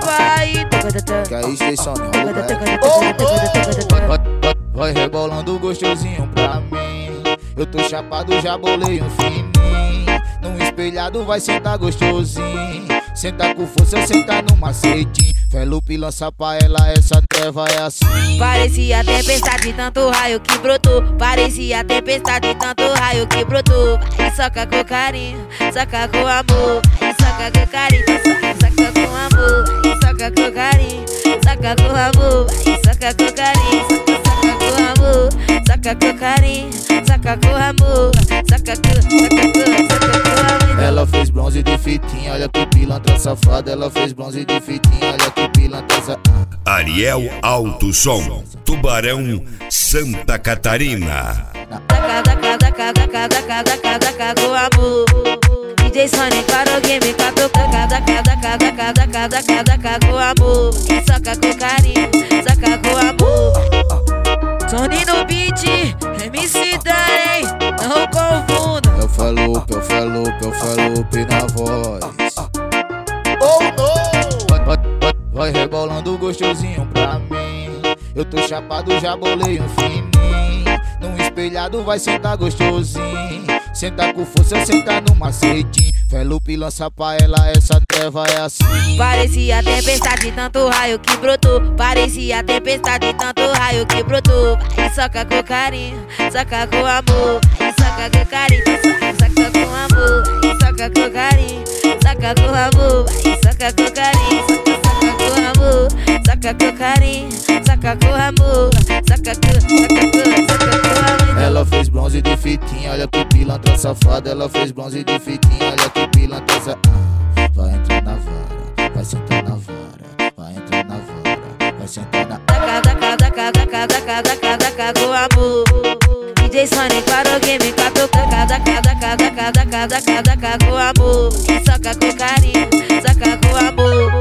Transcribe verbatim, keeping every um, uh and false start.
vai. Que é isso, Jason? Vai, vai, vai rebolando gostosinho pra mim. Eu tô chapado, já bolei um fininho. Num espelhado vai sentar gostosinho. Senta com força, senta no macetinho. Felupe lança pra ela, essa treva é assim. Parecia tempestade, tanto raio que brotou. Parecia tempestade, tanto raio que brotou. Vai, soca com carinho, soca com amor. Vai, soca com carinho, soca, soca com amor. Vai, soca com carinho, soca com amor. Vai, soca com carinho, soca, soca com amor. Soca com carinho, soca com amor. Soca com, soca com, soca com amor. Ela fez bronze de fitinha, olha que pilantra safada. Ela fez bronze de fitinha, olha que pilantra safada. Ariel Alto Som, Tubarão, Santa Catarina. Daca, daca, daca, daca, daca, daca, daca com amor. D J Sonic para o game, catou. Daca, daca, daca, daca, daca, daca, daca com amor. E soca com carinho, soca com amor. Sony no beat, M C Dane, não confunda. Eu Felupe, eu Felupe, eu Felupe na voz. Oh não! Vai, vai, vai, vai rebolando gostosinho pra mim. Eu tô chapado, já bolei um fininho. Num espelhado vai sentar gostosinho. Senta com força, senta no macetinho. Felupe lança pra ela, essa treva é assim. Parecia tempestade, tanto raio que brotou. Parecia tempestade, tanto raio que brotou. Vai, soca com carinho, soca com amor. Vai, soca com carinho, soca, soca com amor. Vai, soca com carinho, soca com amor. Vai, soca com carinho, soca, soca com amor. Soca com carinho, soca com amor. Soca com, soca com, soca com amor. Ela fez bronze de fitinha, olha que pilantra safada. Ela fez bronze de fitinha, olha que pilantra safada. Vai entrar na vara, vai sentar na vara. Vai entrar na vara, vai sentar na... Daca, daca, daca, daca, daca, daca, daca com amor. D J Sonic para o game, catou. Daca, daca, daca, daca, daca, daca, daca com amor. E soca com carinho, soca com amor.